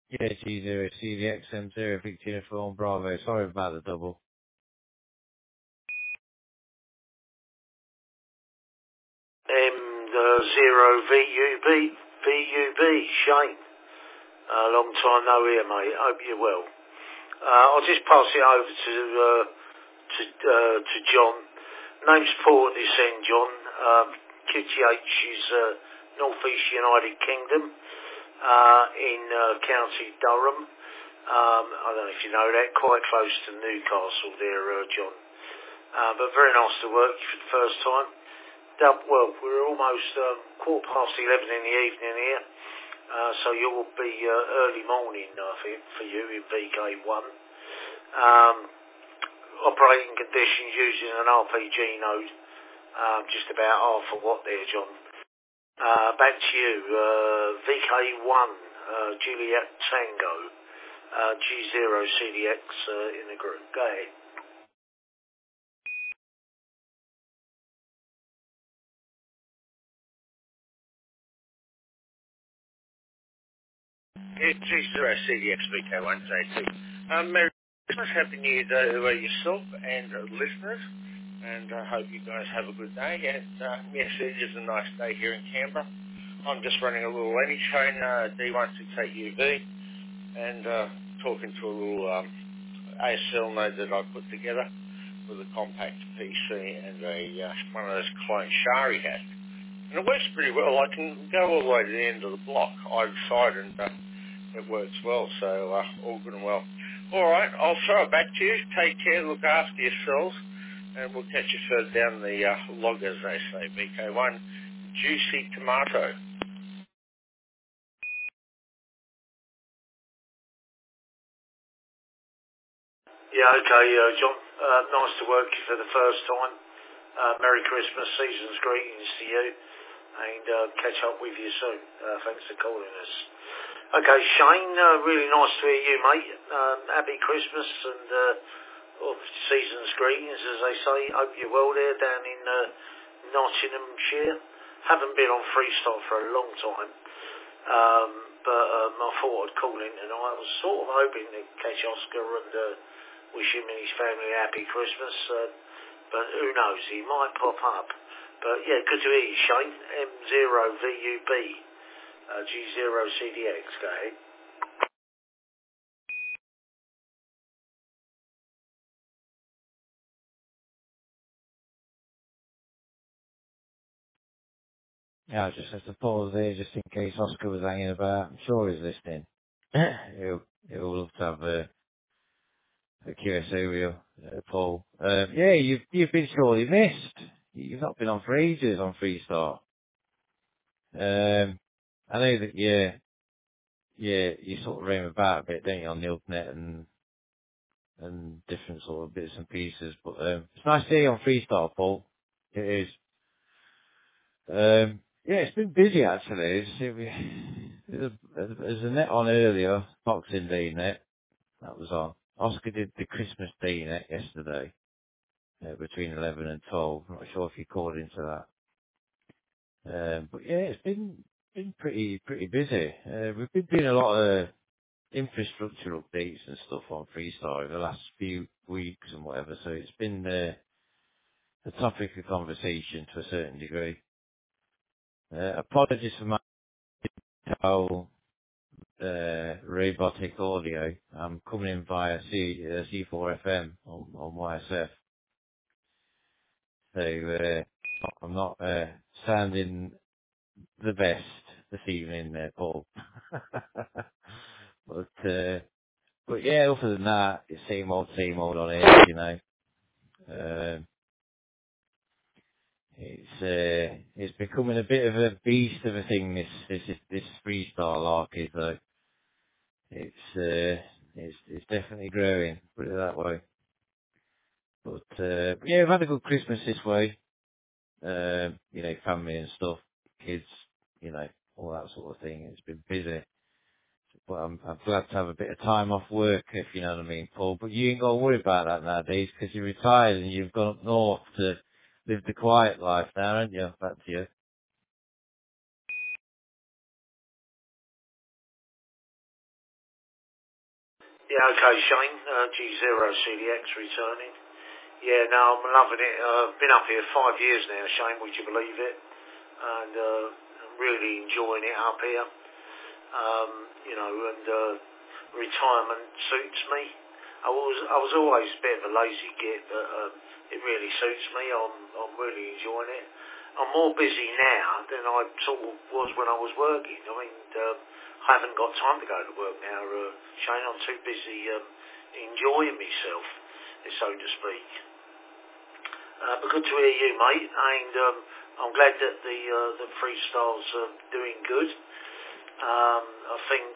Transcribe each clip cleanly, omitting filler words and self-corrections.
Yeah, G0, CDX, M0, Victor Uniform, Bravo. Sorry about the double. M0VUB, Shane. Long time no hear, mate. Hope you're well. I'll just pass it over to John. Name's Paul at this end, John. QTH is North East United Kingdom in County Durham. I don't know if you know that, quite close to Newcastle there, John. But very nice to work for the first time. Well, we're almost 11:15 in the evening here, so you'll be early morning, I think, for you in VK1. Operating conditions using an RPG node, just about half a watt there, John. Back to you, VK1, Juliet Tango, G0 CDX in the group. Go ahead. It's G0 CDX VK1 JT. Merry Christmas, Happy New Year to yourself and listeners, and I hope you guys have a good day. And yes, it is a nice day here in Canberra. I'm just running a little Lenny train, D168UV, and talking to a little ASL node that I put together with a compact PC and one of those clone Shari hats. And it works pretty well. I can go all the way to the end of the block, either side, and it works well, so all good and well. All right, I'll throw it back to you. Take care, look after yourselves, and we'll catch you further down the log, as they say, VK1. Juicy tomato. Yeah, okay, John. Nice to work you for the first time. Merry Christmas, season's greetings to you, and catch up with you soon. Thanks for calling us. Okay, Shane, really nice to hear you, mate. Happy Christmas and season's greetings, as they say. Hope you're well there down in Nottinghamshire. Haven't been on Freestyle for a long time, but I thought I'd call in tonight. I was sort of hoping to catch Oscar and wish him and his family a happy Christmas, but who knows, he might pop up. But yeah, good to hear you, Shane. M0VUB, G0CDX, go ahead. Yeah, I just have to pause there just in case Oscar was hanging about. I'm sure he's listening. He'll love to have a QSO wheel, Paul. Yeah, you've been sorely missed. You've not been on for ages on Freestyle. I know that, you sort of roam about a bit, don't you, on the Ultimate and different sort of bits and pieces. But it's nice to see you on Freestyle, Paul. It is. Yeah, it's been busy actually. There's a net on earlier, Boxing Day net. That was on. Oscar did the Christmas Day net yesterday, between 11 and 12. I'm not sure if you called into that. But yeah, it's been pretty busy. We've been doing a lot of infrastructure updates and stuff on Freestyle over the last few weeks and whatever. So it's been a topic of conversation to a certain degree. Apologies for my robotic audio. I'm coming in via C4FM on YSF. So I'm not sounding the best this evening, Paul. But yeah, other than that, it's same old on here, you know. It's becoming a bit of a beast of a thing. This freestyle arc is though. It's definitely growing. Put it that way. But yeah, we've had a good Christmas this way. You know, family and stuff, kids, you know, all that sort of thing. It's been busy. But I'm glad to have a bit of time off work, if you know what I mean, Paul. But you ain't got to worry about that nowadays because you're retired and you've gone up north to live the quiet life now, aren't you? Back to you. Yeah, okay, Shane. G0CDX returning. Yeah, no, I'm loving it. Been up here 5 years now, Shane, would you believe it? And I'm really enjoying it up here. And retirement suits me. I was always a bit of a lazy git, but it really suits me. I'm really enjoying it. I'm more busy now than I sort of was when I was working. I mean, I haven't got time to go to work now, Shane. I'm too busy enjoying myself, so to speak. But good to hear you, mate. And I'm glad that the freestyle's doing good. I think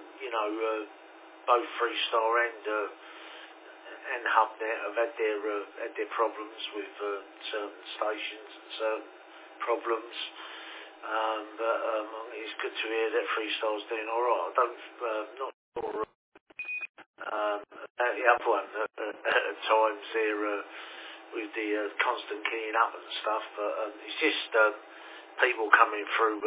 both Freestar and Hubnet have had their problems with certain stations and certain problems. But it's good to hear that Freestar's doing all right. I don't not sure about the other one at times there with the constant keying up and stuff. But it's just people coming through.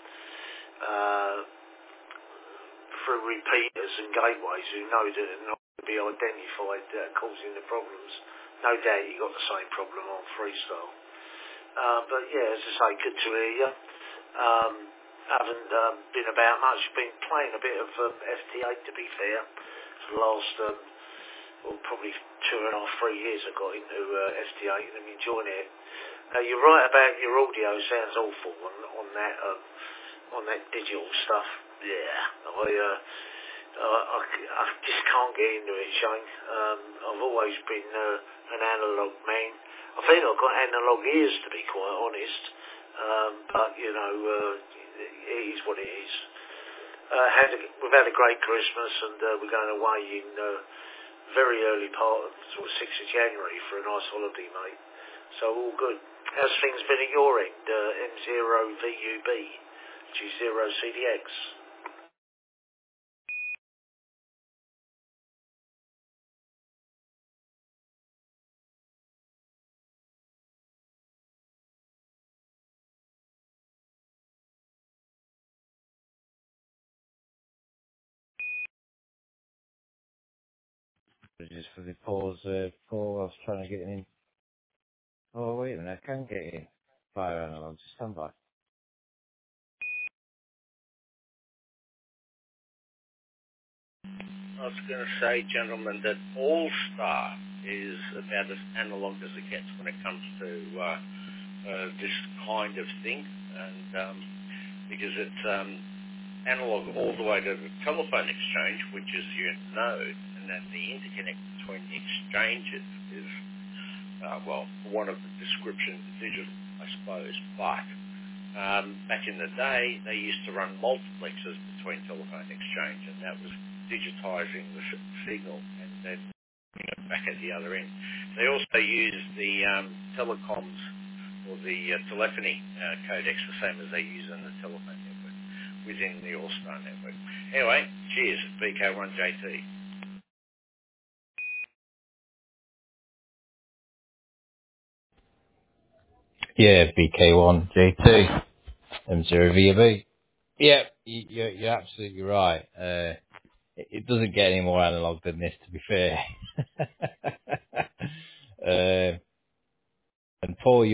Through repeaters and gateways who know that they're not going to be identified causing the problems. No doubt you got the same problem on Freestyle. But yeah, as I say, good to hear you. Haven't been about much. Been playing a bit of FT8 to be fair. For the last, probably 2.5, 3 years I got into FT8 and I'm enjoying it. You're right about your audio. Sounds awful on that digital stuff. Yeah, I just can't get into it, Shane. I've always been an analogue man. I think I've got analogue ears, to be quite honest. But it is what it is. We've had a great Christmas, and we're going away in very early part of sort of 6th of January for a nice holiday, mate. So all good. How's things been at your end? M0VUB, G0CDX. Just for the pause, Paul, I was trying to get in. Oh, wait a minute, I can get in. Fire analog, just stand by. I was going to say, gentlemen, that All Star is about as analog as it gets when it comes to this kind of thing, and because it's analog all the way to the telephone exchange, which is your node, and then the interconnect between the exchanges is, well, one of the descriptions, digital, I suppose, but back in the day, they used to run multiplexers between telephone exchange, and that was digitizing the signal and then bringing it back at the other end. They also used the telecoms or the telephony codecs the same as they use in the telephone network within the All-Star network. Anyway, cheers, VK1JT. Yeah, BK1, J2, M0VB. Yeah, you're absolutely right. It doesn't get any more analog than this, to be fair. And Paul,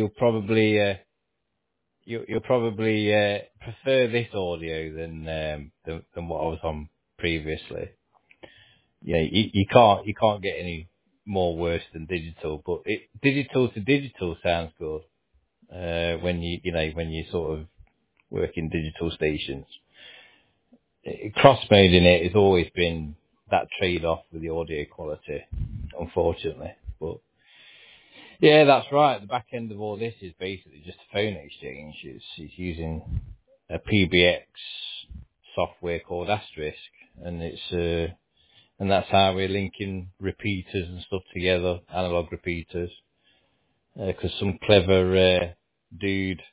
you'll probably prefer this audio than what I was on previously. Yeah, you can't get any more worse than digital, but digital to digital sounds good when you sort of work in digital stations. Cross mode in it has always been that trade off with the audio quality, unfortunately. But yeah, that's right. The back end of all this is basically just a phone exchange. It's using a PBX software called Asterisk, and and that's how we're linking repeaters and stuff together, analog repeaters. Because some clever dude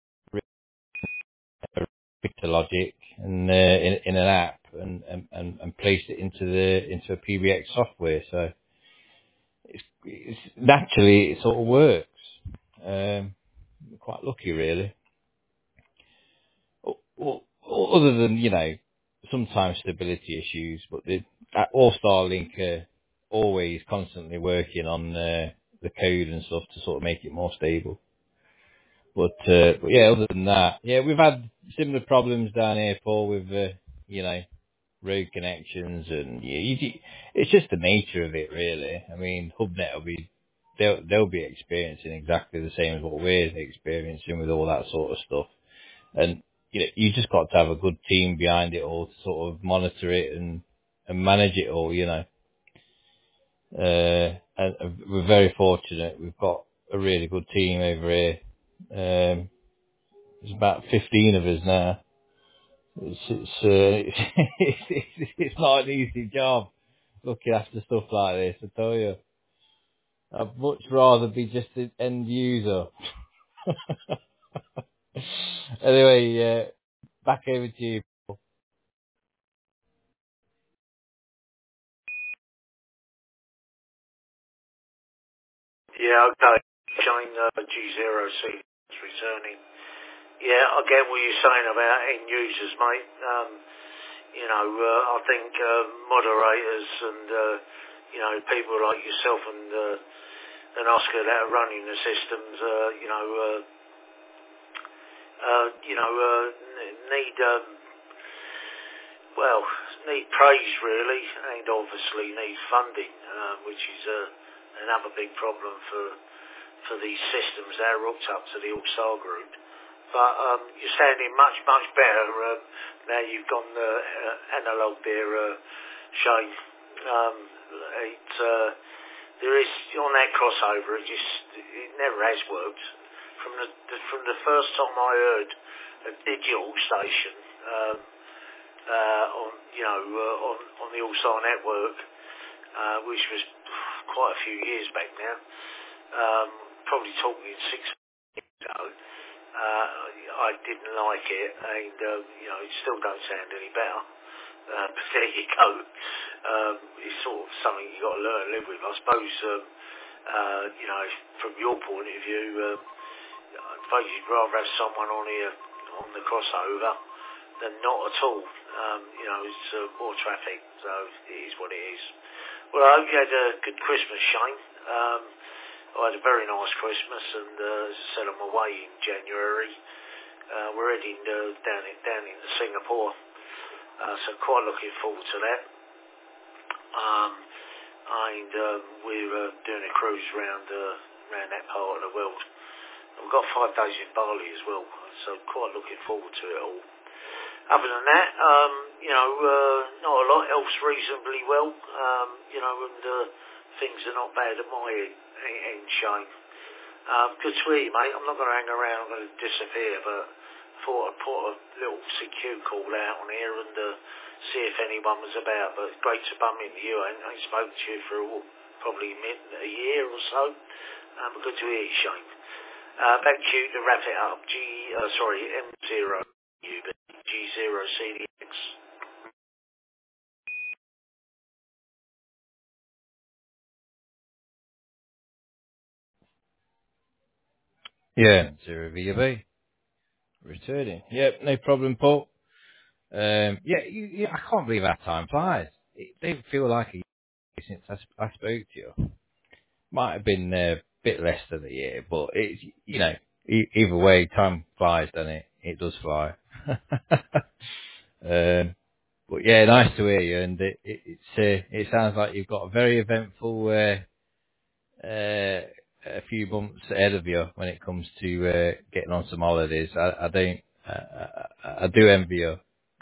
repeater logic and in an app and placed it into a PBX software. So it's naturally it sort of works. Quite lucky, really. Other than sometimes stability issues, but All Starlink are always constantly working on the code and stuff to sort of make it more stable. But yeah, other than that, yeah, we've had similar problems down here, Paul, with you know, road connections, and yeah, it's just the nature of it, really. I mean, HubNet will be they'll be experiencing exactly the same as what we're experiencing with all that sort of stuff. And you know, you just got to have a good team behind it all to sort of monitor it and manage it all. You know, and we're very fortunate. We've got a really good team over here. There's about 15 of us now. It's not an easy job looking after stuff like this, I tell you. I'd much rather be just an end user. Anyway, back over to you. Yeah, okay. Shane, G0C is returning. Yeah, I get what you're saying about end users, mate. I think moderators and people like yourself and Oscar that are running the systems, need need praise really, and obviously need funding, which is another big problem for these systems that are hooked up to the All-Star group. But you're sounding much, much better now you've gone analog there, Shane. There is, on that crossover, it never has worked. From the first time I heard a digital station on the All-Star network, which was quite a few years back now, probably talking 6 years ago. I didn't like it, and it still don't sound any better. But there you go. It's sort of something you got to learn to live with, I suppose. From your point of view, I suppose you'd rather have someone on here on the crossover than not at all. It's more traffic, so it is what it is. Well, I hope you had a good Christmas, Shane. I had a very nice Christmas, and as I said, I'm away in January. We're heading down into Singapore, so quite looking forward to that. And we're doing a cruise around that part of the world. We've got 5 days in Bali as well, so quite looking forward to it all. Other than that, not a lot else reasonably well, and things are not bad at my end, Shane. Good to hear you, mate. I'm not going to hang around, I'm going to disappear, but thought I'd put a little CQ call out on here and see if anyone was about. But it's great to bump into you. I ain't spoken to you for probably a year or so. But good to hear you, Shane. Back to you to wrap it up. M0 UB G0 CDX. Yeah, 0VB. Returning. Yep, no problem, Paul. I can't believe how time flies. It didn't feel like a year since I spoke to you. Might have been a bit less than a year, but it's, either way, time flies, doesn't it? It does fly. But yeah, nice to hear you, and it sounds like you've got a very eventful a few bumps ahead of you when it comes to getting on some holidays. I do envy you.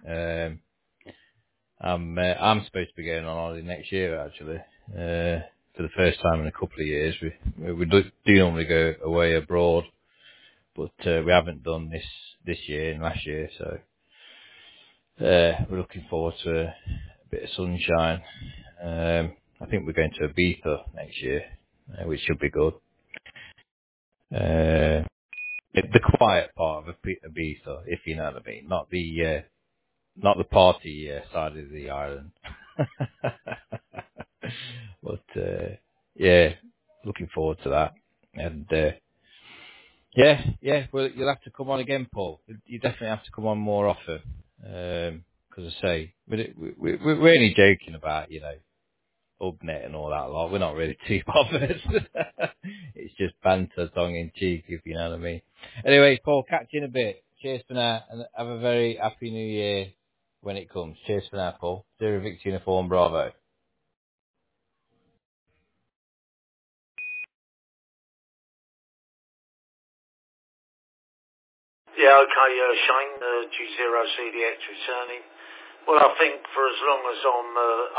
I'm supposed to be going on holiday next year, actually, for the first time in a couple of years. We do normally go away abroad, but we haven't done this year and last year, so we're looking forward to a bit of sunshine. I think we're going to Ibiza next year, which should be good. The quiet part of Ibiza, if you know what I mean, not the party side of the island. But yeah, looking forward to that. And well, you'll have to come on again, Paul. You definitely have to come on more often. because I say, we're only joking about, Ubnet and all that lot. We're not really too bothered. It's just banter, tongue in cheek, if you know what I mean. Anyway, Paul, catch you in a bit. Cheers for now, and have a very happy new year when it comes. Cheers for now, Paul. Zero Victor Uniform Bravo. Yeah, okay, Shane, G0CDX returning. Well, I think for as long as I'm